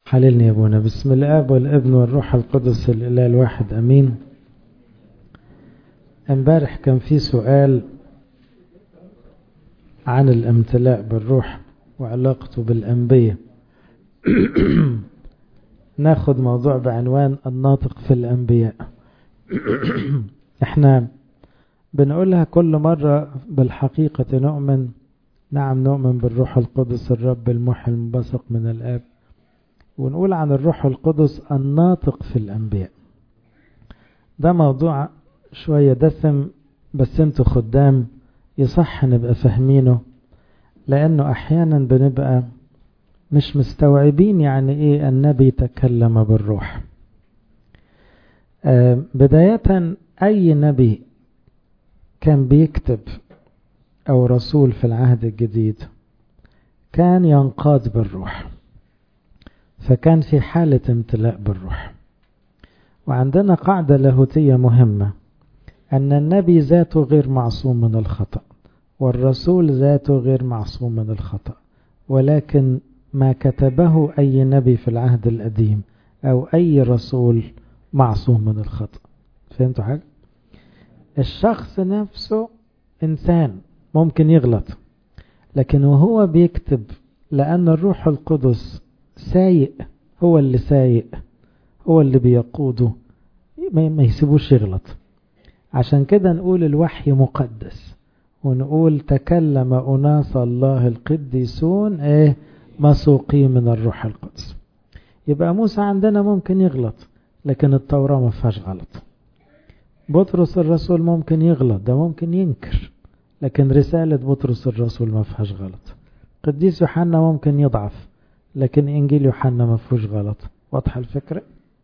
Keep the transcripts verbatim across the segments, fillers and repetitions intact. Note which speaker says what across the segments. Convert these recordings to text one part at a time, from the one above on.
Speaker 1: حللني يا ابونا. بسم الاب والابن والروح القدس الاله الواحد امين. امبارح كان في سؤال عن الامتلاء بالروح وعلاقته بالانبياء. ناخد موضوع بعنوان الناطق في الانبياء. احنا بنقولها كل مرة بالحقيقة نؤمن، نعم نؤمن بالروح القدس الرب المحيي المنبثق من الآب، ونقول عن الروح القدس الناطق في الأنبياء. ده موضوع شوية دسم، بس انتوا خدام يصح نبقى فاهمينه، لأنه أحيانا بنبقى مش مستوعبين يعني إيه النبي تكلم بالروح. آه بداية أي نبي كان بيكتب أو رسول في العهد الجديد كان ينقاد بالروح، فكان في حالة امتلاء بالروح. وعندنا قاعدة لاهوتية مهمة، أن النبي ذاته غير معصوم من الخطأ، والرسول ذاته غير معصوم من الخطأ، ولكن ما كتبه أي نبي في العهد القديم أو أي رسول معصوم من الخطأ. فهمتوا حاجة؟ الشخص نفسه إنسان ممكن يغلط، لكن وهو بيكتب لأن الروح القدس سايق، هو اللي سايق، هو اللي بيقوده، ما يسيبوش يغلط. عشان كده نقول الوحي مقدس، ونقول تكلم أناس الله القديسون ايه مسوقي من الروح القدس. يبقى موسى عندنا ممكن يغلط، لكن التوراة ما فيهاش غلط. بطرس الرسول ممكن يغلط، ده ممكن ينكر، لكن رسالة بطرس الرسول ما فيهاش غلط. قديس يوحنا ممكن يضعف، لكن إنجيل يوحنا ما فيهوش غلط. واضحة الفكرة؟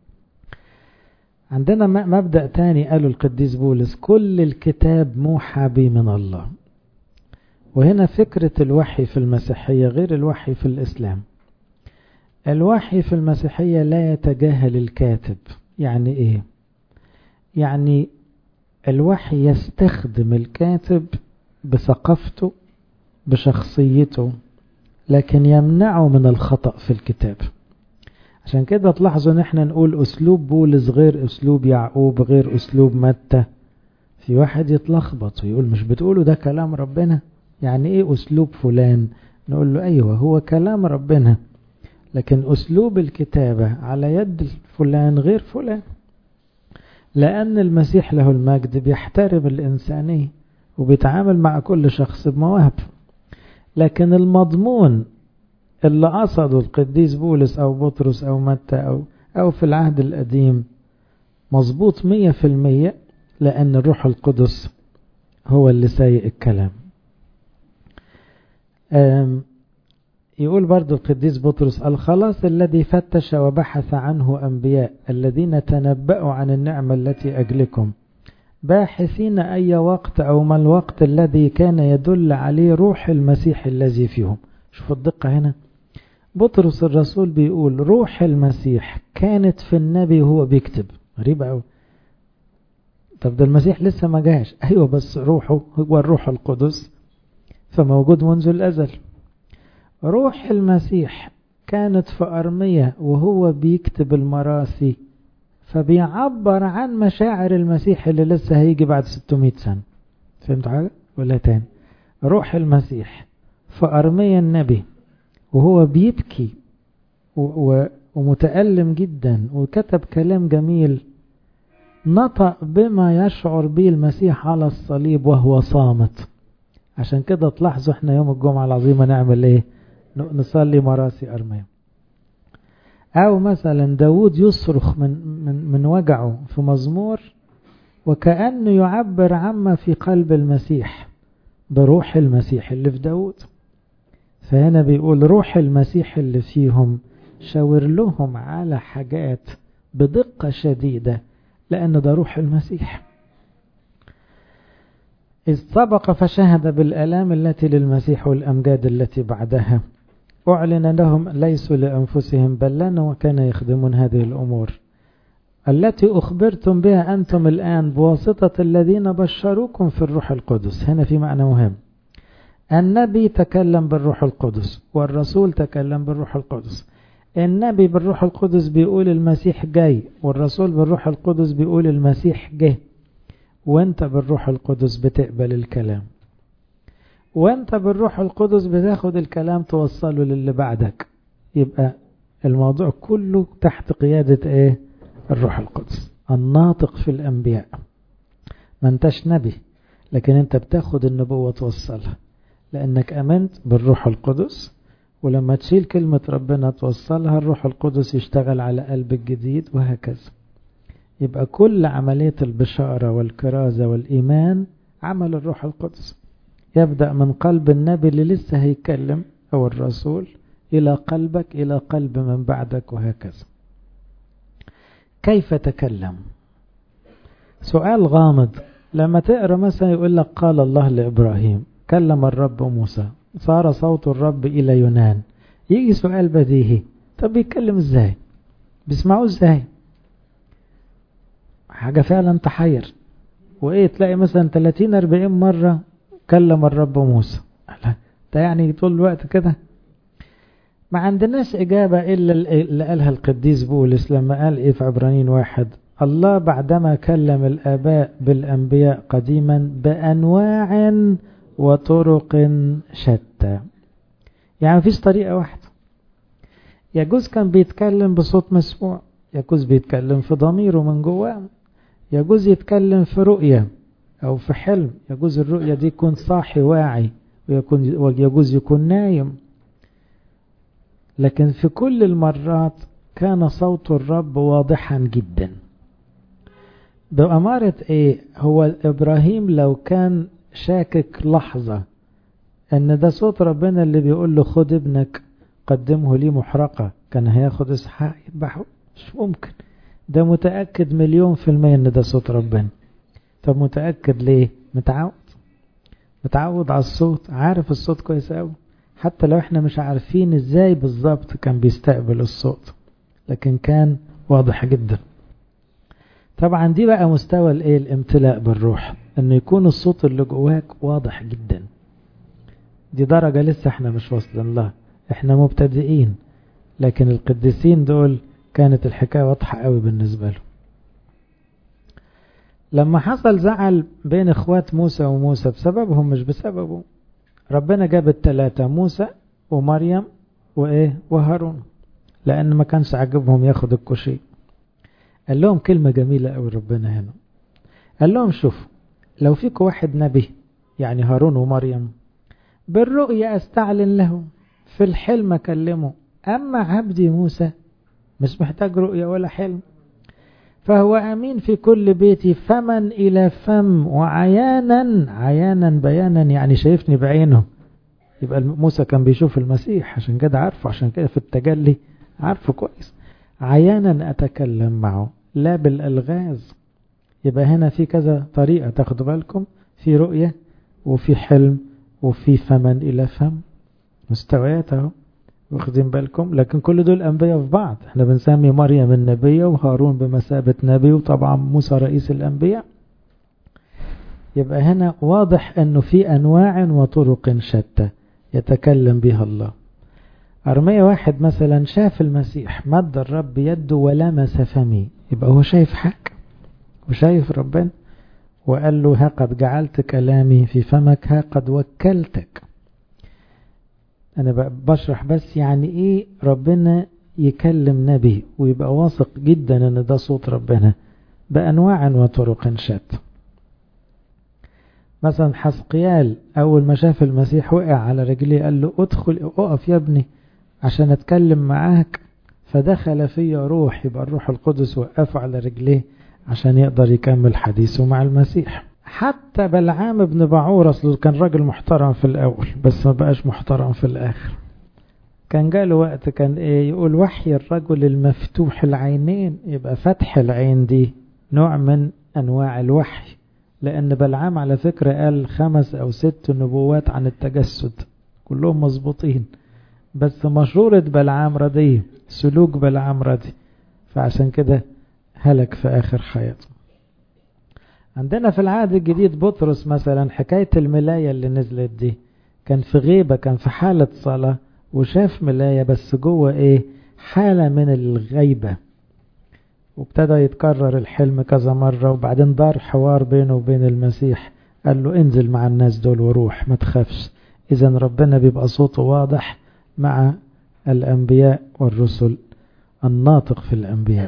Speaker 1: عندنا مبدأ تاني قاله القديس بولس، كل الكتاب موحى به من الله. وهنا فكرة الوحي في المسيحية غير الوحي في الإسلام. الوحي في المسيحية لا يتجاهل الكاتب. يعني إيه؟ يعني الوحي يستخدم الكاتب بثقافته بشخصيته، لكن يمنعه من الخطأ في الكتاب. عشان كده تلاحظوا ان احنا نقول اسلوب بولس غير اسلوب يعقوب غير اسلوب متى. في واحد يتلخبط ويقول مش بتقولوا ده كلام ربنا؟ يعني ايه اسلوب فلان؟ نقول له ايوه هو كلام ربنا، لكن اسلوب الكتابة على يد فلان غير فلان، لان المسيح له المجد بيحترم الانسانية وبيتعامل مع كل شخص بمواهب. لكن المضمون اللي قصده القديس بولس أو بطرس أو متى أو, أو في العهد القديم مظبوط مية في المية، لأن الروح القدس هو اللي سايق الكلام. يقول برضو القديس بطرس الخلاص الذي فتش وبحث عنه أنبياء الذين تنبأوا عن النعمة التي أجلكم، باحثين أي وقت أو ما الوقت الذي كان يدل عليه روح المسيح الذي فيهم. شوفوا الدقة هنا، بطرس الرسول بيقول روح المسيح كانت في النبي وهو بيكتب. غريب قوي. طب ده المسيح لسه ما جاش. ايوه بس روحه هو الروح القدس، فموجود منذ الازل. روح المسيح كانت في أرمية وهو بيكتب المراسي، فبيعبر عن مشاعر المسيح اللي لسه هيجي بعد ستمائة سنة. فهمت حاجة ولا تاني؟ روح المسيح في أرمية النبي وهو بيبكي ومتألم جدا، وكتب كلام جميل نطق بما يشعر به المسيح على الصليب وهو صامت. عشان كده تلاحظوا احنا يوم الجمعة العظيمة نعمل ايه؟ نصلي مراسي أرمية. او مثلا داود يصرخ من, من, من وجعه في مزمور، وكأنه يعبر عما في قلب المسيح بروح المسيح اللي في داود. فهنا بيقول روح المسيح اللي فيهم شاور لهم على حاجات بدقة شديدة، لأن ده روح المسيح. إذ سبق فشهد بالآلام التي للمسيح والأمجاد التي بعدها، أعلن لهم ليسوا لأنفسهم بل لنا وكان يخدمون هذه الأمور التي أخبرتم بها أنتم الآن بواسطة الذين بشروكم في الروح القدس. هنا في معنى مهم، النبي تكلم بالروح القدس والرسول تكلم بالروح القدس. النبي بالروح القدس بيقول المسيح جاي، والرسول بالروح القدس بيقول المسيح جه، وانت بالروح القدس بتقبل الكلام، وانت بالروح القدس بتاخد الكلام توصله للي بعدك. يبقى الموضوع كله تحت قيادة ايه؟ الروح القدس الناطق في الانبياء. ما انتش نبي، لكن انت بتاخد النبوة توصلها لانك امنت بالروح القدس، ولما تشيل كلمة ربنا توصلها الروح القدس يشتغل على قلب الجديد، وهكذا. يبقى كل عملية البشارة والكرازة والإيمان عمل الروح القدس، يبدأ من قلب النبي اللي لسه هيتكلم أو الرسول إلى قلبك، إلى قلب من بعدك، وهكذا. كيف تكلم؟ سؤال غامض. لما تقرأ مثلا يقول لك قال الله لإبراهيم، كلم الرب موسى، صار صوت الرب إلى يونان. يجي سؤال بديهي، طب بيتكلم ازاي؟ بيسمعوه ازاي؟ حاجة فعلا تحير. وايه تلاقي مثلا ثلاثين أربعين مرة كلم الرب موسى، ده يعني طول الوقت كده؟ ما عندناش إجابة إلا اللي قالها القديس بولس لما قال إيه في عبرانيين واحد: الله بعدما كلم الآباء بالأنبياء قديما بأنواع وطرق شتى. يعني مفيش طريقة واحدة. يجوز كان بيتكلم بصوت مسموع، يجوز بيتكلم في ضميره من جواه، يجوز يتكلم في رؤية أو في حلم، يجوز الرؤية دي يكون صاحي واعي، ويجوز يكون نايم. لكن في كل المرات كان صوت الرب واضحا جدا. بأمارة ايه؟ هو إبراهيم لو كان شاكك لحظة ان ده صوت ربنا اللي بيقول له خد ابنك قدمه لي محرقة، كان هياخد اسحاق يذبحه؟ مش ممكن. ده متأكد مليون في المية ان ده صوت ربنا. طب متأكد ليه؟ متعود متعود على الصوت، عارف الصوت كويس قوي، حتى لو احنا مش عارفين ازاي بالظبط كان بيستقبل الصوت، لكن كان واضح جدا. طبعا دي بقى مستوى الايه؟ الامتلاء بالروح، انه يكون الصوت اللي جواك واضح جدا. دي درجة لسه احنا مش واصلين لها، احنا مبتدئين، لكن القديسين دول كانت الحكاية واضحة قوي بالنسبة له. لما حصل زعل بين اخوات موسى وموسى بسببهم مش بسببه، ربنا جاب الثلاثة موسى ومريم وايه وهارون، لان ما كانش عاجبهم ياخد الكشي. قال لهم كلمة جميلة قوي ربنا هنا، قال لهم شوفوا، لو فيكم واحد نبي يعني هارون ومريم، بالرؤية استعلن له، في الحلم اكلمه، اما عبدي موسى مش محتاج رؤية ولا حلم، فهو امين في كل بيتي فمن الى فم وعيانا، عيانا بيانا يعني شايفني بعينه. يبقى موسى كان بيشوف المسيح، عشان كده عارفه، عشان كده في التجلي عارفه كويس. عيانا اتكلم معه لا بالالغاز. يبقى هنا في كذا طريقة تاخدوا بالكم، في رؤية وفي حلم وفي فمن إلى فم، مستويات اهو واخدين بالكم. لكن كل دول أنبياء في بعض، احنا بنسمي مريم النبية وهارون بمثابة نبي، وطبعا موسى رئيس الأنبياء. يبقى هنا واضح أنه في أنواع وطرق شتى يتكلم بها الله. أرمية واحد مثلا شاف المسيح، مد الرب يده ولمس فمي، يبقى هو شايف حاجة وشايف ربنا، وقال له ها قد جعلت كلامي في فمك، ها قد وكلتك. أنا بشرح بس يعني إيه ربنا يكلم نبي ويبقى واثق جدا أن ده صوت ربنا بأنواع وطرق شتى. مثلا حسقيال أول ما شاف المسيح وقع على رجليه، قال له ادخل اقف يا ابني عشان أتكلم معاك، فدخل في روح، يبقى الروح القدس وقفه على رجليه عشان يقدر يكمل حديثه مع المسيح. حتى بلعام بن بعور أصله كان راجل محترم في الأول، بس ما بقاش محترم في الآخر. كان جاله وقت كان إيه يقول وحي الرجل المفتوح العينين، يبقى فتح العين دي نوع من أنواع الوحي، لأن بلعام على فكرة قال خمس أو ست نبوات عن التجسد كلهم مظبوطين، بس مشورة بلعام ردي، سلوك بلعام ردي، فعشان كده هلك في آخر حياته. عندنا في العهد الجديد بطرس مثلا، حكاية الملاية اللي نزلت دي، كان في غيبة، كان في حالة صلاة وشاف ملاية، بس جوه ايه حالة من الغيبة. وابتدى يتكرر الحلم كذا مرة، وبعدين دار حوار بينه وبين المسيح، قال له انزل مع الناس دول وروح ما تخافش. إذا ربنا بيبقى صوته واضح مع الأنبياء والرسل، الناطق في الأنبياء.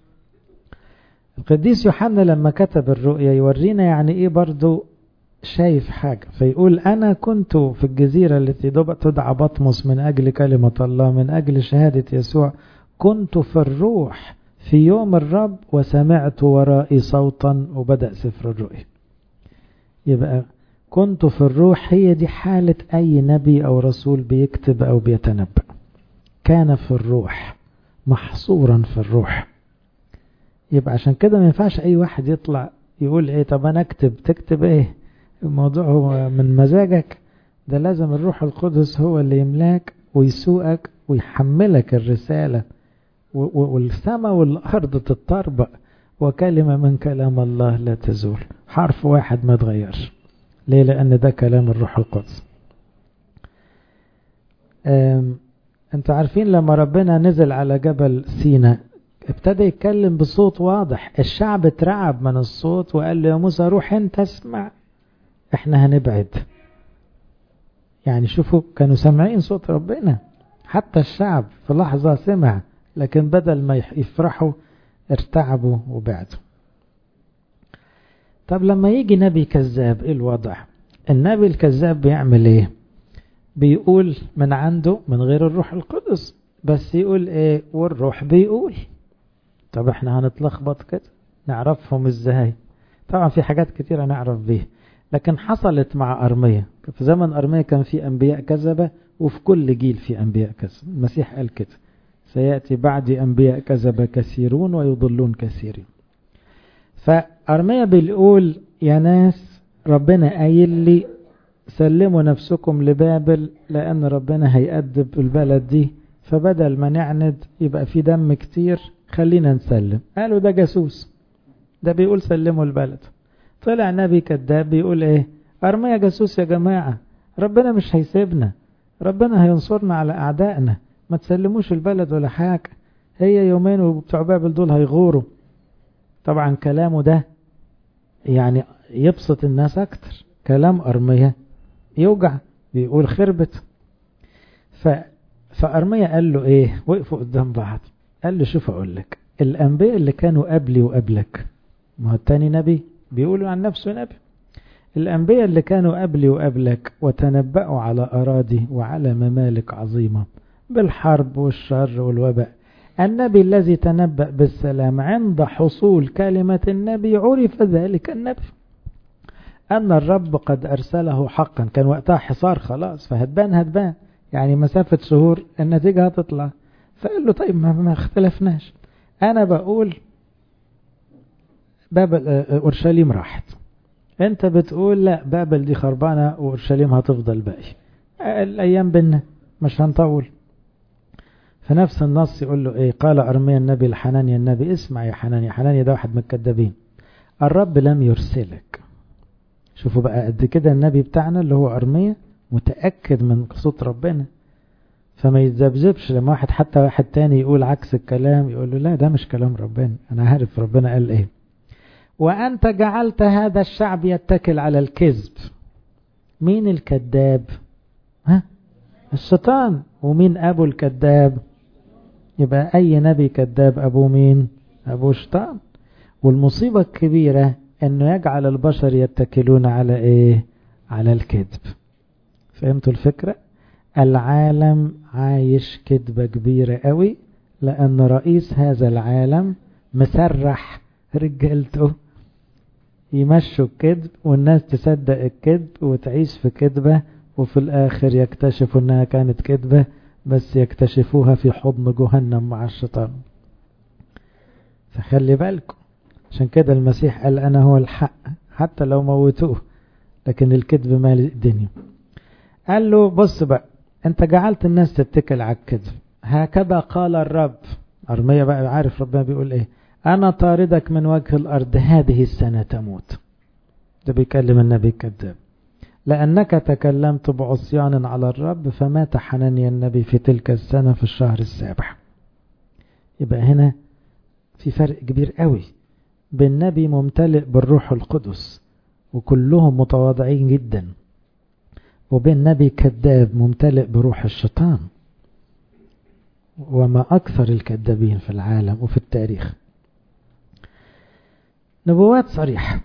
Speaker 1: القديس يوحنا لما كتب الرؤيا يورينا يعني إيه برضو شايف حاجة، فيقول أنا كنت في الجزيرة التي تدعى بطمس من أجل كلمة الله، من أجل شهادة يسوع، كنت في الروح في يوم الرب وسمعت ورائي صوتا، وبدأ سفر الرؤيا. يبقى كنت في الروح هي دي حالة أي نبي أو رسول بيكتب أو بيتنبأ، كان في الروح محصورا في الروح. يبقى عشان كده ما ينفعش أي واحد يطلع يقول إيه طب أنا أكتب، تكتب إيه؟ الموضوع هو من مزاجك، ده لازم الروح القدس هو اللي يملاك ويسوقك ويحملك الرسالة، والسماء والأرض تتطربق وكلمة من كلام الله لا تزول، حرف واحد ما تغيرش. ليه؟ لأن ده كلام الروح القدس. انت عارفين لما ربنا نزل على جبل سيناء ابتدى يتكلم بصوت واضح، الشعب اترعب من الصوت وقال له يا موسى روح انت اسمع، احنا هنبعد. يعني شوفوا كانوا سامعين صوت ربنا، حتى الشعب في لحظة سمع، لكن بدل ما يفرحوا ارتعبوا وبعدوا. طب لما يجي نبي كذاب ايه الوضع؟ النبي الكذاب بيعمل ايه؟ بيقول من عنده من غير الروح القدس، بس يقول ايه والروح بيقول. طب احنا هنتلخبط كده، نعرفهم ازاي؟ طبعا في حاجات كتيرة نعرف بيها، لكن حصلت مع أرميا. في زمن أرميا كان في أنبياء كذبة، وفي كل جيل في أنبياء كذبة. المسيح قال كده سيأتي بعدي أنبياء كذبة كثيرون ويضلون كثيرين. فأرميا بيقول يا ناس ربنا قايل لي سلموا نفسكم لبابل لأن ربنا هيأدب البلد دي، فبدل ما نعند يبقى في دم كتير خلينا نسلم. قالوا ده جاسوس، ده بيقول سلموا البلد. طلع نبي كذاب بيقول ايه؟ أرميا جاسوس يا جماعة، ربنا مش هيسيبنا، ربنا هينصرنا على أعدائنا، ما تسلموش البلد ولا حاجة، هي يومين وبتوع بابل دول هيغوروا. طبعا كلامه ده يعني يبسط الناس أكتر، كلام أرميا يوجع، بيقول خربت. ف... فأرميا قال له ايه؟ وقفوا قدام بعض، قال له شوف أقول لك، الأنبياء اللي كانوا قبلي وقبلك، ما هو التاني نبي بيقولوا عن نفسه نبي، الأنبياء اللي كانوا قبلي وقبلك وتنبأوا على أراضي وعلى ممالك عظيمة بالحرب والشر والوباء، النبي الذي تنبأ بالسلام عند حصول كلمة النبي عرف ذلك النبي أن الرب قد أرسله حقا. كان وقتها حصار خلاص، فهتبان هتبان يعني مسافة شهور النتيجة هتطلع. فقال له طيب ما اختلفناش، أنا بقول بابل أورشليم راحت، أنت بتقول لا بابل دي خربانة وأورشليم هتفضل باقي، الأيام بينا مش هنطول. فنفس النص يقول له إيه؟ قال أرميا النبي لحنانيا النبي اسمع يا حنانيا، حنانيا ده واحد من الكذابين، الرب لم يرسلك. شوفوا بقى قد كده النبي بتاعنا اللي هو أرميا متأكد من صوت ربنا، فما يتذبذبش لما واحد حتى واحد تاني يقول عكس الكلام يقول له لا ده مش كلام ربنا، أنا عارف ربنا قال إيه. وأنت جعلت هذا الشعب يتكل على الكذب. مين الكذاب؟ ها؟ الشيطان. ومين أبو الكذاب؟ يبقى أي نبي كذاب أبوه مين؟ أبو الشيطان. والمصيبة الكبيرة أنه يجعل البشر يتكلون على إيه؟ على الكذب. فهمتوا الفكرة؟ العالم عايش كذبة كبيرة قوي، لأن رئيس هذا العالم مسرح رجالته يمشوا الكذب، والناس تصدق الكذب وتعيش في كذبة، وفي الآخر يكتشفوا أنها كانت كذبة، بس يكتشفوها في حضن جهنم مع الشيطان. فخلي بالكم، عشان كده المسيح قال أنا هو الحق حتى لو موتوه، لكن الكذب مال الدنيا. قال له بص بقى، انت جعلت الناس تتكل على الكذب، هكذا قال الرب. أرميا بقى عارف ربنا بيقول ايه؟ أنا طاردك من وجه الأرض هذه السنة تموت. ده بيكلم النبي الكذاب. لأنك تكلمت بعصيان على الرب، فمات حنانيا النبي في تلك السنة في الشهر السابع. يبقى هنا في فرق كبير قوي بين نبي ممتلئ بالروح القدس وكلهم متواضعين جدا، وبين نبي كذاب ممتلئ بروح الشيطان، وما أكثر الكذابين في العالم وفي التاريخ. نبوات صريحة.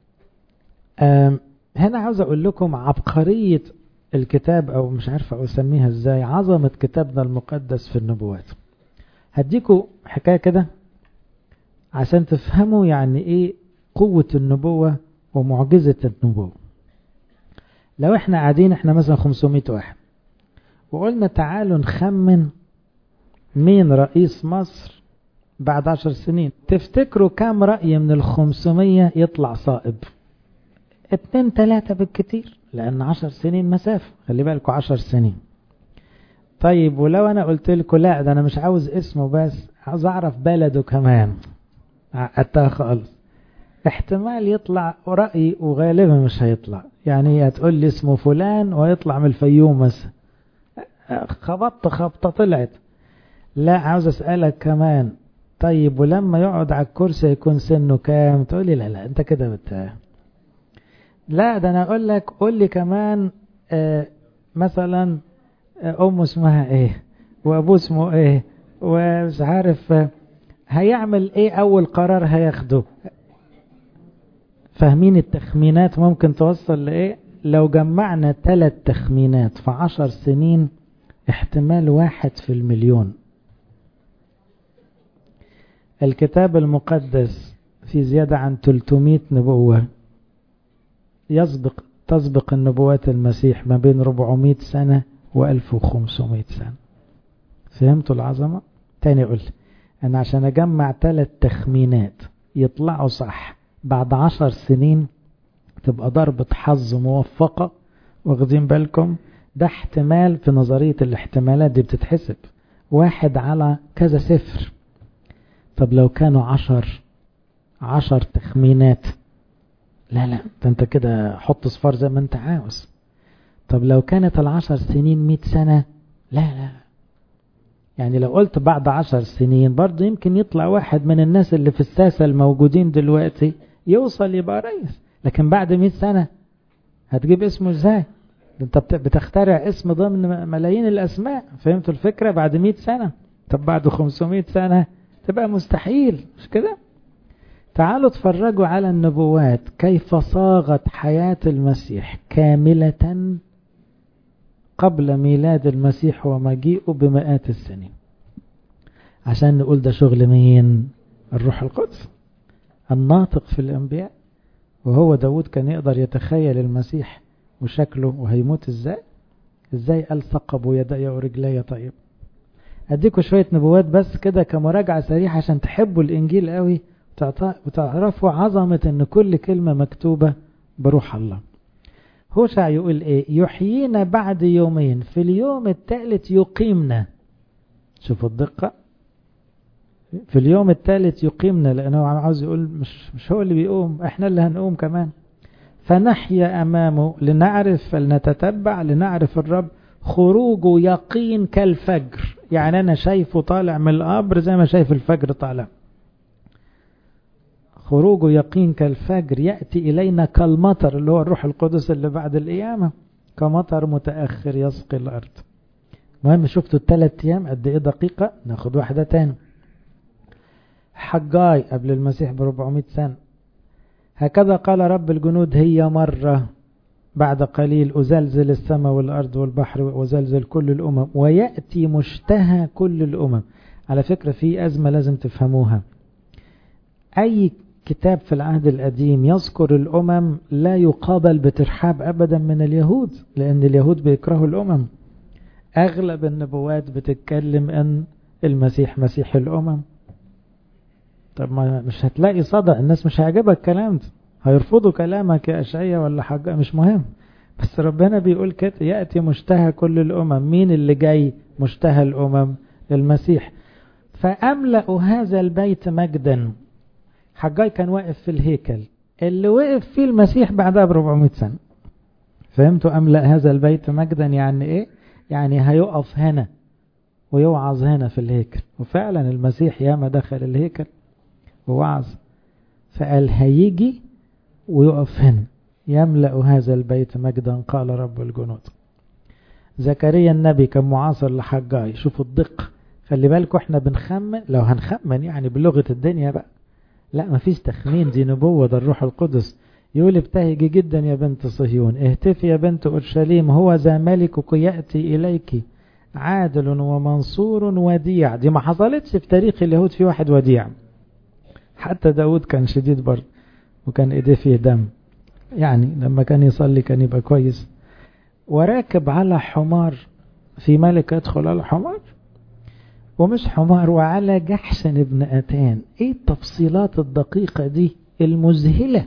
Speaker 1: هنا عاوز أقول لكم عبقرية الكتاب، أو مش عارفة أسميها إزاي، عظمة كتابنا المقدس في النبوات. هديكم حكاية كده عشان تفهموا يعني إيه قوة النبوة ومعجزة النبوة. لو احنا قاعدين احنا مثلا خمسمائة واحد وقلنا تعالوا نخمن مين رئيس مصر بعد عشر سنين، تفتكروا كام رأي من الخمسمية يطلع صائب؟ اتنين تلاتة بالكتير، لأن عشر سنين مسافة، خلي بالكوا عشر سنين. طيب ولو أنا قلت لكم لا ده أنا مش عاوز اسمه بس عاوز أعرف بلده كمان، عقدتها خالص. احتمال يطلع رأي وغالبا مش هيطلع، يعني هتقول لي اسمه فلان ويطلع من الفيوم مثلا، خبطت خبطة طلعت. لا عاوز أسألك كمان، طيب ولما يقعد على الكرسي يكون سنه كام؟ تقول لي لا لا انت كده بت لا ده انا اقول لك قول لي كمان آه مثلا آه امه اسمها ايه وابوه اسمه ايه ومش عارف آه هيعمل ايه، اول قرار هياخده. فاهمين التخمينات ممكن توصل لايه؟ لو جمعنا ثلاث تخمينات في عشر سنين احتمال واحد في المليون. الكتاب المقدس في زيادة عن ثلاثمائة نبوة، يسبق تسبق النبوات المسيح ما بين أربعمائة سنة وألف وخمسمائة سنة. فهمتوا العظمة؟ تاني أقول أنا عشان أجمع ثلاث تخمينات يطلعوا صح بعد عشر سنين تبقى ضربة حظ موفقة. واخدين بالكم؟ ده احتمال في نظرية الاحتمالات دي بتتحسب واحد على كذا صفر. طب لو كانوا عشر عشر تخمينات، لا لا ده انت كده حط صفار زي ما انت عاوز. طب لو كانت العشر سنين مئة سنة، لا لا يعني لو قلت بعد عشر سنين برضو يمكن يطلع واحد من الناس اللي في الساسة الموجودين دلوقتي يوصل يبقى رئيس، لكن بعد مئة سنة هتجيب اسمه ازاي؟ انت بتخترع اسم ضمن ملايين الاسماء. فهمتوا الفكرة؟ بعد مئة سنة. طب بعد خمسمائة سنة تبقى مستحيل، مش كده؟ تعالوا اتفرجوا على النبوات كيف صاغت حياة المسيح كاملة قبل ميلاد المسيح ومجيئه بمئات السنين، عشان نقول ده شغل مين؟ الروح القدس الناطق في الأنبياء. وهو داود كان يقدر يتخيل المسيح وشكله وهيموت ازاي؟ ازاي قال ثقبوا يدي ورجلي؟ طيب اديكوا شوية نبوات بس كده كمراجعة سريعة عشان تحبوا الانجيل قوي وتعرفوا عظمة ان كل كلمة مكتوبة بروح الله. هوشع يقول ايه؟ يحيينا بعد يومين في اليوم الثالث يقيمنا. شوفوا الدقة، في اليوم الثالث يقيمنا، لانه عاوز يقول مش, مش هو اللي بيقوم، احنا اللي هنقوم كمان. فنحيا امامه لنعرف فلنتتبع لنعرف الرب خروجه يقين كالفجر. يعني انا شايفه طالع من القبر زي ما شايف الفجر طالع. خروجه يقين كالفجر يأتي إلينا كالمطر، اللي هو الروح القدس اللي بعد القيامة، كمطر متأخر يسقي الأرض. مهم شفتوا الثلاث أيام قد إيه دقيقة؟ ناخد واحدة تاني. حجاي قبل المسيح بربعمائة سنة، هكذا قال رب الجنود هي مرة بعد قليل أزلزل السماء والأرض والبحر وزلزل كل الأمم ويأتي مشتهى كل الأمم. على فكرة في أزمة لازم تفهموها، أي كتاب في العهد القديم يذكر الأمم لا يقابل بترحاب أبدا من اليهود، لأن اليهود بيكرهوا الأمم. أغلب النبوات بتتكلم أن المسيح مسيح الأمم. طب ما مش هتلاقي صدى، الناس مش هيعجبك الكلام ده، هيرفضوا كلامك يا أشعية ولا حاجة، مش مهم. بس ربنا بيقول كده يأتي مشتهى كل الأمم. مين اللي جاي مشتهى الأمم؟ المسيح. فأملأ هذا البيت مجدا. حجاي كان واقف في الهيكل اللي وقف فيه المسيح بعدها بربعمائة سنة. فهمتوا أملأ هذا البيت مجدا يعني إيه؟ يعني هيقف هنا ويوعظ هنا في الهيكل. وفعلا المسيح ياما دخل الهيكل ووعظ، فقال هيجي ويقف هنا يملأ هذا البيت مجدا قال رب الجنود. زكريا النبي كان معاصر لحجاي. شوفوا الدقة، خلي بالكم احنا بنخمن، لو هنخمن يعني بلغة الدنيا بقى، لا مفيش تخمين، دي نبوة، ده الروح القدس يقول ابتهجي جدا يا بنت صهيون، اهتفي يا بنت اورشليم، هو ذا ملكك يأتي اليك عادل ومنصور وديع. دي ما حصلتش في تاريخ اليهود في واحد وديع، حتى داود كان شديد برضه وكان ايديه فيه دم، يعني لما كان يصلي كان يبقى كويس. وراكب على حمار، في ملك يدخل على حمار، ومش حمار، وعلى جحشن ابن أتان. ايه التفصيلات الدقيقة دي المذهلة؟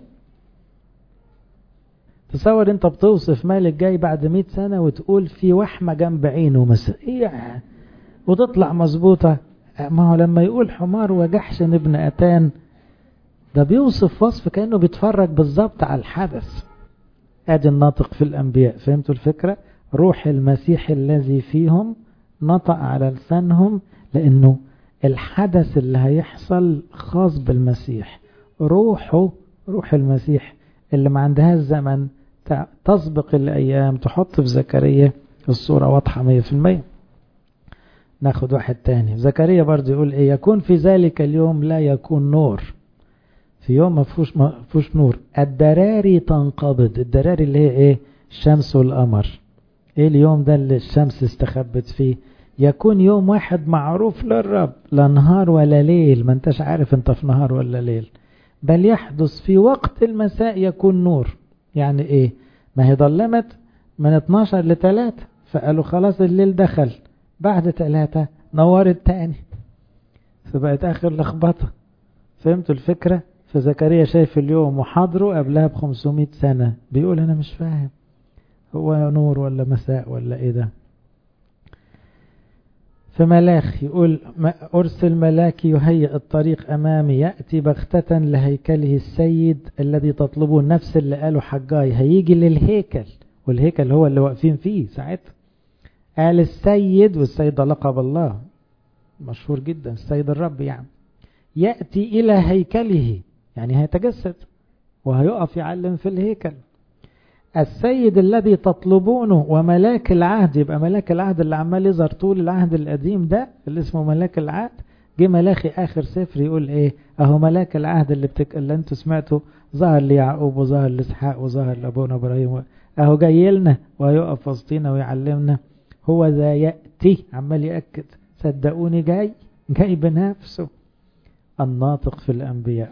Speaker 1: تصور انت بتوصف ملك جاي بعد مئة سنة وتقول في وحمة جنب عينه مثلا، ايه وتطلع مظبوطة. ما هو لما يقول حمار وجحشن ابن أتان ده بيوصف وصف كأنه بيتفرج بالظبط على الحدث. ادي الناطق في الأنبياء، فهمتوا الفكرة؟ روح المسيح الذي فيهم نطق على لسانهم، لأنه الحدث اللي هيحصل خاص بالمسيح. روحه، روح المسيح اللي ما عندها الزمن، تسبق الأيام، تحط في زكريا الصورة واضحة مية في المية. ناخد واحد تاني. زكريا برضه يقول ايه؟ يكون في ذلك اليوم لا يكون نور. في يوم ما فيهوش ما فيهوش نور. الدراري تنقبض. الدراري اللي هي ايه؟ الشمس والقمر. ايه اليوم ده اللي الشمس استخبت فيه؟ يكون يوم واحد معروف للرب، لا نهار ولا ليل، ما انتش عارف انت في نهار ولا ليل، بل يحدث في وقت المساء يكون نور. يعني ايه؟ ما هي ظلمت من اتناشر لتلاتة، فقالوا خلاص الليل دخل، بعد تلاتة نورت تاني، فبقت اخر لخبطة. فهمتوا الفكرة؟ فزكريا شايف اليوم وحضره قبلها بخمسمائة سنة، بيقول انا مش فاهم هو نور ولا مساء ولا ايه ده. فملاخ يقول أرسل ملاكي يهيئ الطريق أمامي، يأتي بغتة لهيكله السيد الذي تطلبون. نفس اللي قاله حجاي، هيجي للهيكل، والهيكل هو اللي واقفين فيه ساعتها. قال السيد، والسيد لقب الله مشهور جدا، السيد الرب يعني. يأتي إلى هيكله يعني هيتجسد وهيقف يعلم في الهيكل. السيد الذي تطلبونه وملاك العهد. يبقى ملاك العهد اللي عمال يظهر طول العهد القديم ده اللي اسمه ملاك العهد، جه ملاخي آخر سفر يقول ايه؟ اهو ملاك العهد اللي, بتك... اللي انتوا سمعتوا ظهر ليعقوب وظهر لإسحاق وظهر لأبونا إبراهيم، اهو جاي لنا وهيقف وسطينا ويعلمنا. هو ذا يأتي، عمال يأكد، صدقوني جاي، جاي بنفسه. الناطق في الأنبياء.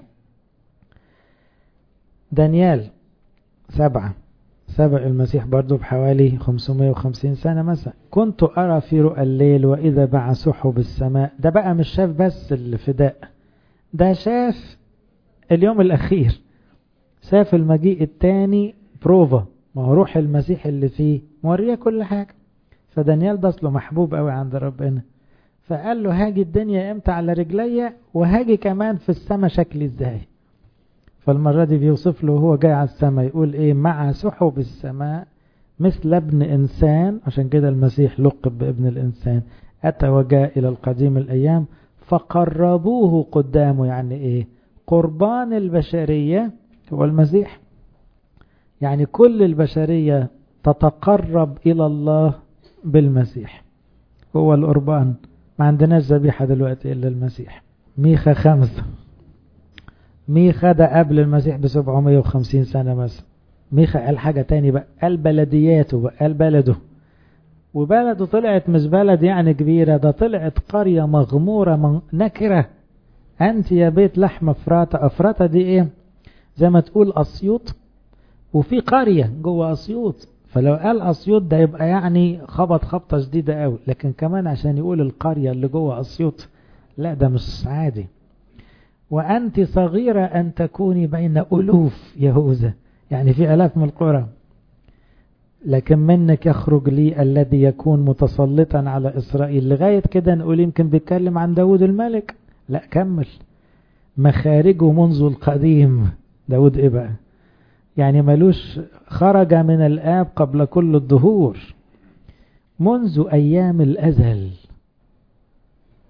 Speaker 1: دانيال سبعة، سبق المسيح برضو بحوالي خمسمائة وخمسين سنة مثلا. كنت أرى في رؤى الليل وإذا باع سحب السماء. ده بقى مش شاف بس الفداء، ده شاف اليوم الأخير، شاف المجيء التاني بروفا. ما هو روح المسيح اللي فيه موريه كل حاجة. فدانيال ده اصله محبوب قوي عند ربنا، فقال له هاجي الدنيا امتى على رجليا، وهاجي كمان في السماء شكلي ازاي. فالمرة دي بيوصف له وهو جاي على السماء، يقول ايه؟ مع سحب السماء مثل ابن انسان. عشان كده المسيح لقب بابن الانسان. اتى وجاء الى القديم الايام فقربوه قدامه. يعني ايه؟ قربان البشرية هو المسيح، يعني كل البشرية تتقرب الى الله بالمسيح، هو القربان. ما عندناش ذبيحة دلوقتي الا المسيح. ميخا خمسة. ميخا ده قبل المسيح بسبعمائة وخمسين سنة مثلا. ميخا قال حاجة تاني بقى، قال بلدياته بقى، قال بلده. وبلده طلعت مش بلد يعني كبيرة، ده طلعت قرية مغمورة من نكرة. أنت يا بيت لحم أفراطة. أفراطة دي إيه؟ زي ما تقول أسيوط وفي قرية جوه أسيوط. فلو قال أسيوط ده يبقى يعني خبط خبطة جديدة قوي، لكن كمان عشان يقول القرية اللي جوه أسيوط، لا ده مش عادي. وأنت صغيرة أن تكوني بين ألوف يهوذا، يعني في ألاف من القرى، لكن منك يخرج لي الذي يكون متسلطا على إسرائيل. لغاية كده نقول يمكن بيتكلم عن داود الملك. لا كمل، مخارجه منذ القديم. داود إيه بقى؟ يعني ملوش، خرج من الآب قبل كل الدهور، منذ أيام الأزل.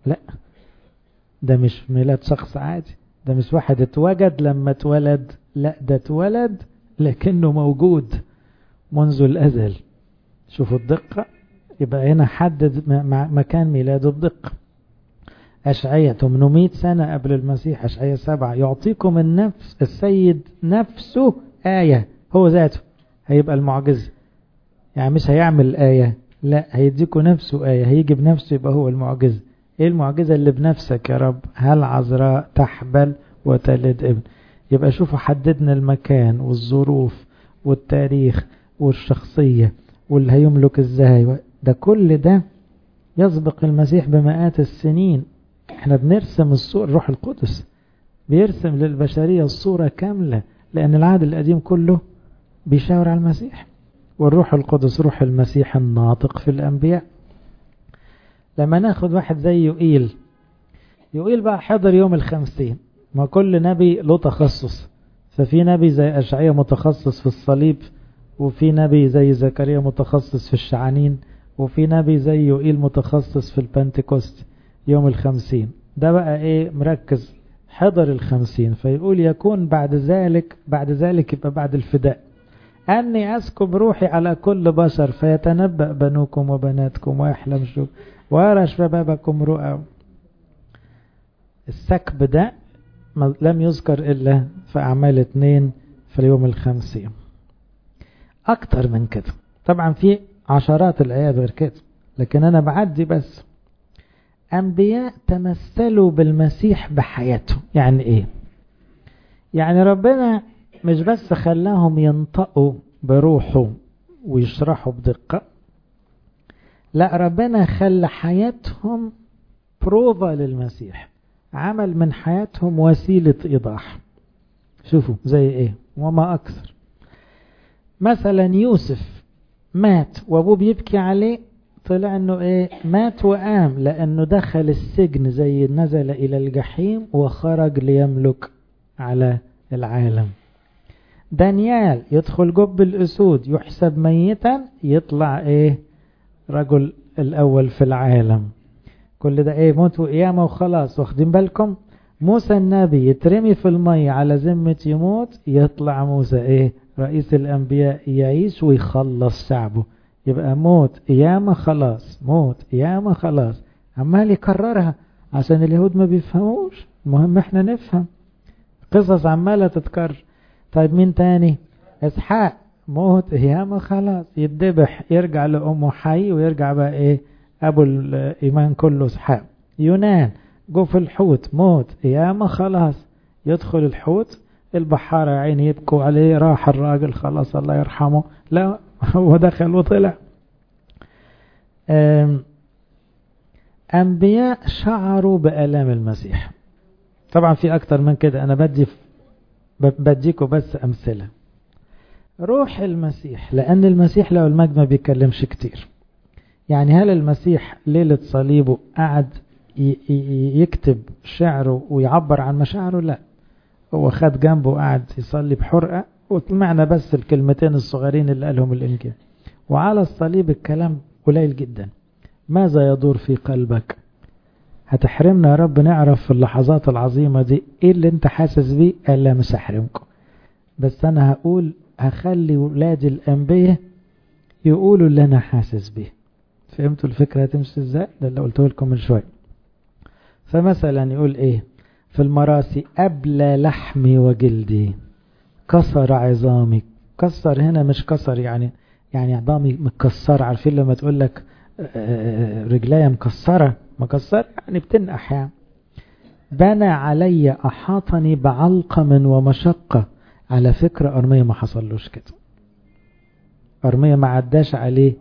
Speaker 1: لا، ده مش ميلاد شخص عادي، ده مش واحد اتوجد لما اتولد، لا ده اتولد لكنه موجود منذ الأزل. شوفوا الدقة، يبقى هنا حدد مكان ميلاده بدقة. أشعية ثمانمائة سنة قبل المسيح، أشعية سبعة، يعطيكم النفس السيد نفسه آية، هو ذاته هيبقى المعجزة، يعني مش هيعمل آية، لا هيديكم نفسه آية، هيجي بنفسه يبقى هو المعجزة. ايه المعجزة اللي بنفسك يا رب؟ هل عذراء تحبل وتلد ابن. يبقى شوفوا حددنا المكان والظروف والتاريخ والشخصية واللي هيملك ازاي، ده كل ده يسبق المسيح بمئات السنين. احنا بنرسم الصورة، الروح القدس بيرسم للبشرية الصورة كاملة، لأن العهد القديم كله بيشاور على المسيح، والروح القدس روح المسيح الناطق في الأنبياء. لما ناخد واحد زي يوئيل، يوئيل بقى حضر يوم الخمسين، ما كل نبي له تخصص، ففي نبي زي أشعية متخصص في الصليب، وفي نبي زي زكريا متخصص في الشعانين، وفي نبي زي يوئيل متخصص في البنتكوست يوم الخمسين. ده بقى ايه مركز، حضر الخمسين، فيقول يكون بعد ذلك، بعد ذلك يبقى بعد الفداء، أني أسكب روحي على كل بشر، فيتنبأ بنوكم وبناتكم ويحلم شوف ويرى شبابكم رؤى. السكب ده لم يذكر إلا في أعمال اثنين في اليوم الخمسين. أكتر من كده طبعا في عشرات الآيات غير كده، لكن أنا بعدي بس. أنبياء تمثلوا بالمسيح بحياته. يعني إيه؟ يعني ربنا مش بس خلاهم ينطقوا بروحه ويشرحوا بدقة، لا ربنا خلى حياتهم بروفا للمسيح، عمل من حياتهم وسيلة إيضاح. شوفوا زي إيه وما أكثر. مثلا يوسف مات وأبوه بيبكي عليه، طلع أنه إيه؟ مات وقام، لأنه دخل السجن زي نزل إلى الجحيم وخرج ليملك على العالم. دانيال يدخل جب الأسود يحسب ميتا، يطلع إيه؟ رجل الأول في العالم. كل ده إيه؟ موت وقيامة وخلاص. واخدين بالكم؟ موسى النبي يترمي في المية على ذمة يموت، يطلع موسى إيه؟ رئيس الأنبياء، يعيش ويخلص شعبه. يبقى موت قيامة خلاص، موت قيامة خلاص، عمال يكررها عشان اليهود ما بيفهموش، المهم احنا نفهم، قصص عمالة تتكرر. طيب مين تاني؟ اسحاق موت قيامة خلاص، يتذبح يرجع لأمه حي، ويرجع بقى ايه؟ ابو الايمان كله اسحاق. يونان جو في الحوت، موت قيامة خلاص، يدخل الحوت، البحارة عيني يبكوا عليه، راح الراجل خلاص الله يرحمه، لا هو دخل وطلع. أنبياء شعروا بآلام المسيح. طبعا في أكتر من كده، أنا بدي بديكوا بس أمثلة. روح المسيح، لأن المسيح له المجد ما بيتكلمش كتير. يعني هل المسيح ليلة صليبه قعد يكتب شعره ويعبر عن مشاعره؟ لا، هو خد جنبه وقعد يصلي بحرقة، وسمعنا بس الكلمتين الصغيرين اللي قالهم الإنجيل. وعلى الصليب الكلام قليل جدا. ماذا يدور في قلبك؟ هتحرمنا يا رب نعرف في اللحظات العظيمة دي ايه اللي انت حاسس بيه؟ قال لا مش هحرمكم، بس انا هقول، هخلي ولادي الانبياء يقولوا اللي انا حاسس بيه. فهمتوا الفكرة هتمشي ازاي؟ ده اللي قلته لكم من شوية. فمثلا يقول ايه في المراسي؟ أبلى لحمي وجلدي، كسر عظامي. كسر هنا مش كسر يعني يعني عظامي مكسر. عارفين لما تقول لك رجليا مكسرة، مكسر يعني بتنقح يعني. بنى علي أحاطني بعلقم ومشقة. على فكرة أرمية ما حصلوش كده، أرمية ما عداش عليه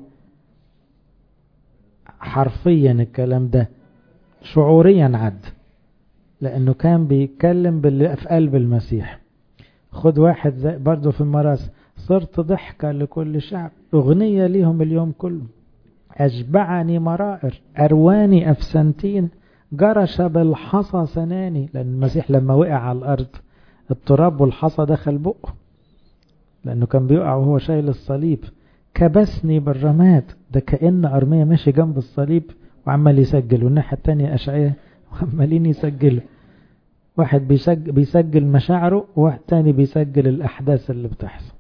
Speaker 1: حرفيا الكلام ده، شعوريا عد، لأنه كان بيتكلم باللي في قلب المسيح. خد واحد زي برضو في المراس، صرت ضحكة لكل شعب، أغنية ليهم اليوم كله. أشبعني مرائر، أرواني أفسنتين، جرش بالحصى سناني. لأن المسيح لما وقع على الأرض التراب والحصى دخل بقه، لأنه كان بيقع وهو شايل الصليب. كبسني بالرماد، ده كأن أرمية ماشي جنب الصليب وعمال يسجل، والناحية التانية أشعياء وعمالين يسجلوا، واحد بيسجل, بيسجل مشاعره وواحد تاني بيسجل الأحداث اللي بتحصل.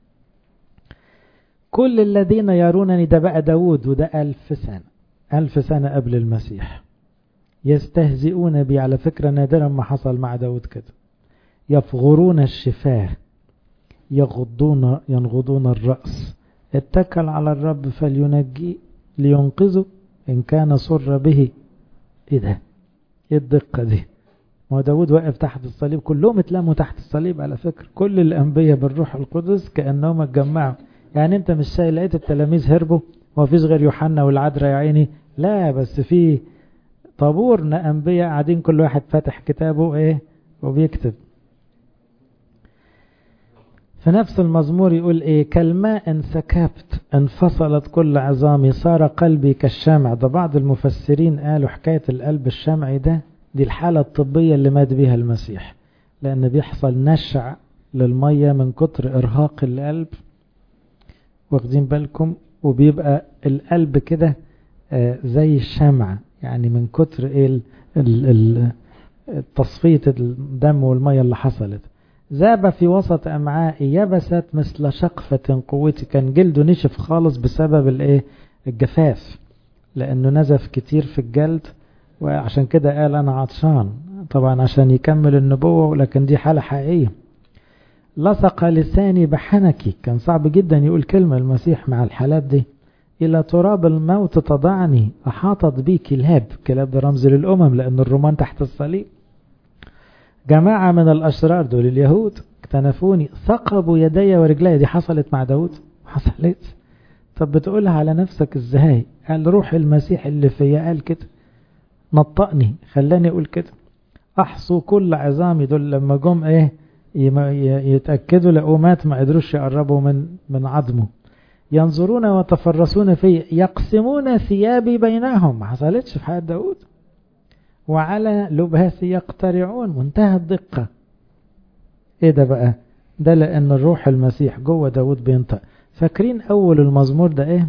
Speaker 1: كل الذين يرونني، ده بقى داود وده ألف سنة ألف سنة قبل المسيح، يستهزئون بي. على فكرة نادرا ما حصل مع داود كده. يفغرون الشفاه، يغضون ينغضون الرأس، اتكل على الرب فلينجي لينقذه إن كان سر به. ايه ده؟ ايه الدقة دي؟ ما داود واقف تحت الصليب، كلهم اتلموا تحت الصليب على فكرة، كل الأنبياء بالروح القدس كأنهم اتجمعوا. يعني انت مش شايف لقيت التلاميذ هربوا وما فيش غير يوحنا والعذراء يا عيني؟ لا، بس في طابور أنبياء قاعدين كل واحد فاتح كتابه ايه وبيكتب. في نفس المزمور يقول ايه؟ كالماء انسكبت انفصلت كل عظامي، صار قلبي كالشمع. ده بعض المفسرين قالوا حكاية القلب الشمعي ده دي الحالة الطبية اللي مات بيها المسيح، لأن بيحصل نشع للمية من كتر إرهاق القلب، واخدين بالكم؟ وبيبقى القلب كده آه زي الشمع، يعني من كتر ايه تصفية الدم والمية اللي حصلت. ذاب في وسط أمعائي، يبست مثل شقفة قوتي. كان جلده نشف خالص بسبب الايه؟ الجفاف، لأنه نزف كتير في الجلد، وعشان كده قال أنا عطشان، طبعا عشان يكمل النبوة، ولكن دي حالة حقيقية. لصق لساني بحنكي، كان صعب جدا يقول كلمة المسيح مع الحالات دي. إلى تراب الموت تضعني، أحاطت بي كلاب. كلاب ده رمز للأمم، لأن الرومان تحت الصليب. جماعة من الأشرار، دول اليهود، اكتنفوني، ثقبوا يدي ورجلي. دي حصلت مع داود؟ حصلت. طب بتقولها على نفسك ازاي؟ قال روح المسيح اللي فيا قال كده، نطقني خلاني اقول كده. احصوا كل عظامي. دول لما جم ايه يتأكدوا لقوا مات، ما قدروش يقربوا من من عظمه. ينظرون وتفرسون في، يقسمون ثيابي بينهم. ما حصلتش في حياة داود. وعلى لباسي يقترعون، منتهى الدقة. ايه ده بقى؟ ده لان الروح المسيح جوه داود بينطق. فاكرين اول المزمور ده ايه؟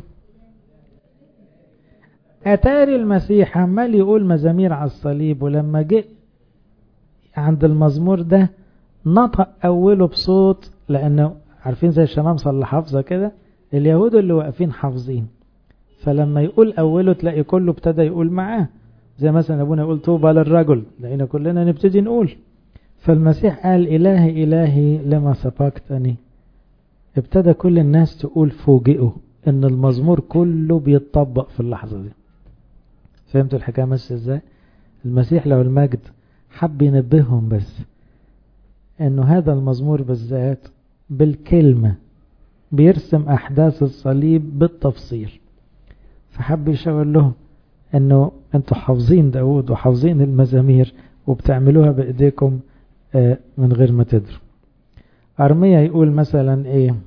Speaker 1: اتاري المسيح عمال يقول مزامير على الصليب، ولما جه عند المزمور ده نطق اوله بصوت، لانه عارفين زي الشمامسة اللي حافظة كده، اليهود اللي واقفين حافظين، فلما يقول اوله تلاقي كله ابتدى يقول معاه. زي مثلا ابونا يقول طوبى للرجل، لقينا كلنا نبتدي نقول. فالمسيح قال إلهي إلهي لما سبقتني. ابتدى كل الناس تقول، فوجئوا ان المزمور كله بيتطبق في اللحظة دي. فهمتوا الحكاية ماشية ازاي؟ المسيح له المجد حب ينبههم بس انه هذا المزمور بالذات بالكلمة بيرسم احداث الصليب بالتفصيل، فحب يشاور لهم انه انتوا حافظين داود وحافظين المزامير وبتعملوها بايديكم من غير ما تدروا. أرميا يقول مثلا ايه؟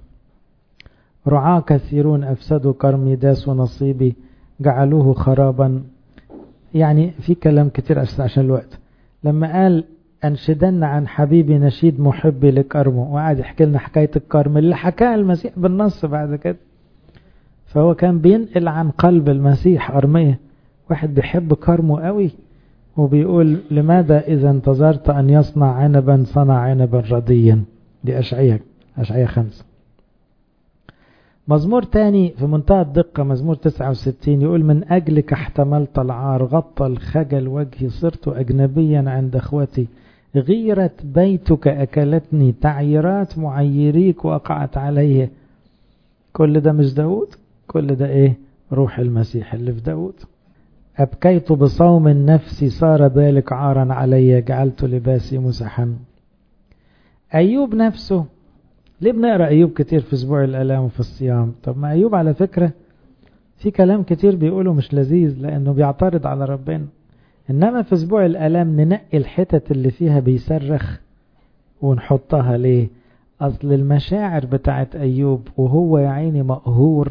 Speaker 1: رعاة كثيرون افسدوا كرمي، داسوا نصيبي جعلوه خرابا. يعني في كلام كتير عشان الوقت. لما قال انشدن عن حبيبي نشيد محبي لكرمه، وقعد يحكي لنا حكاية الكرم اللي حكاها المسيح بالنص بعد كده. فهو كان بينقل عن قلب المسيح. أرميا واحد بيحب كرمه قوي، وبيقول لماذا إذا انتظرت أن يصنع عنبا صنع عنبا رديا. دي أشعية أشعية خمسة. مزمور تاني في منتهى الدقة، مزمور تسعة وستين، يقول من أجلك احتملت العار، غطى الخجل وجهي، صرت أجنبيا عند أخوتي، غيرة بيتك أكلتني، تعييرات معيريك وقعت عليه. كل ده مش داود، كل ده إيه؟ روح المسيح اللي في داود. أبكيت بصوم النفس، صار ذلك عارا علي، جعلت لباسي مسحا. أيوب نفسه، ليه بنقرأ أيوب كتير في أسبوع الآلام وفي الصيام؟ طب ما أيوب على فكرة في كلام كتير بيقوله مش لذيذ، لأنه بيعترض على ربنا. إنما في أسبوع الآلام ننقي الحتت اللي فيها بيصرخ ونحطها. ليه؟ أصل المشاعر بتاعت أيوب وهو يا عيني مقهور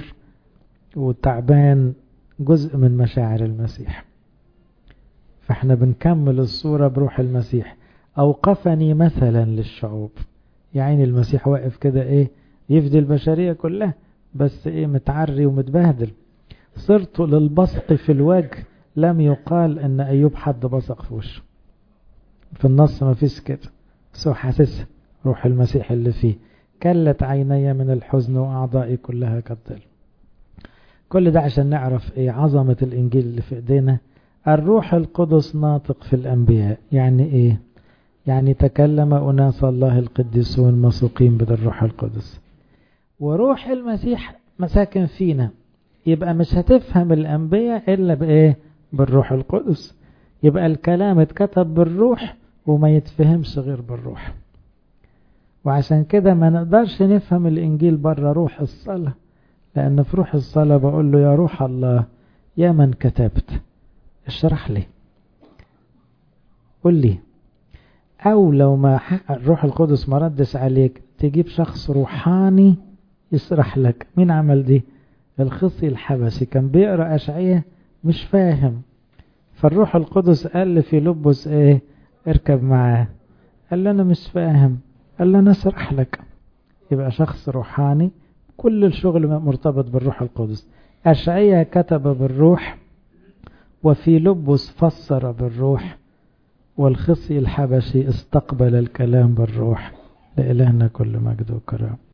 Speaker 1: وتعبان جزء من مشاعر المسيح. فاحنا بنكمل الصورة بروح المسيح. أوقفني مثلا للشعوب، يعني المسيح واقف كده ايه؟ يفدي البشرية كلها، بس ايه؟ متعري ومتبهدل. صرت للبصق في الوجه لم يقال ان ايوب حد بصق في وشه، في النص ما فيش كده، بس هو حاسسها روح المسيح اللي فيه. كلت عيني من الحزن واعضائي كلها كالظل. كل ده عشان نعرف ايه عظمة الانجيل اللي في ايدينا. الروح القدس ناطق في الانبياء، يعني ايه؟ يعني تكلم اناس الله القديسون مسوقين بالروح القدس، وروح المسيح مساكن فينا. يبقى مش هتفهم الانبياء الا بايه؟ بالروح القدس. يبقى الكلام اتكتب بالروح وما يتفهمش غير بالروح. وعشان كده ما نقدرش نفهم الانجيل بره روح الصلاة، لان في روح الصلاة بقول له يا روح الله يا من كتبت اشرح لي، قل لي. او لو ما الروح القدس ما ردش عليك تجيب شخص روحاني يشرح لك. مين عمل دي؟ الخصي الحبشي كان بيقرأ أشعية مش فاهم، فالروح القدس قال في لبس ايه؟ اركب معاه. قال له انا مش فاهم، قال له انا اشرح لك. يبقى شخص روحاني، كل الشغل مرتبط بالروح القدس. أشعية كتب بالروح، وفي لبس فسر بالروح، والخصي الحبشي استقبل الكلام بالروح. لإلهنا كل مجد وكرام.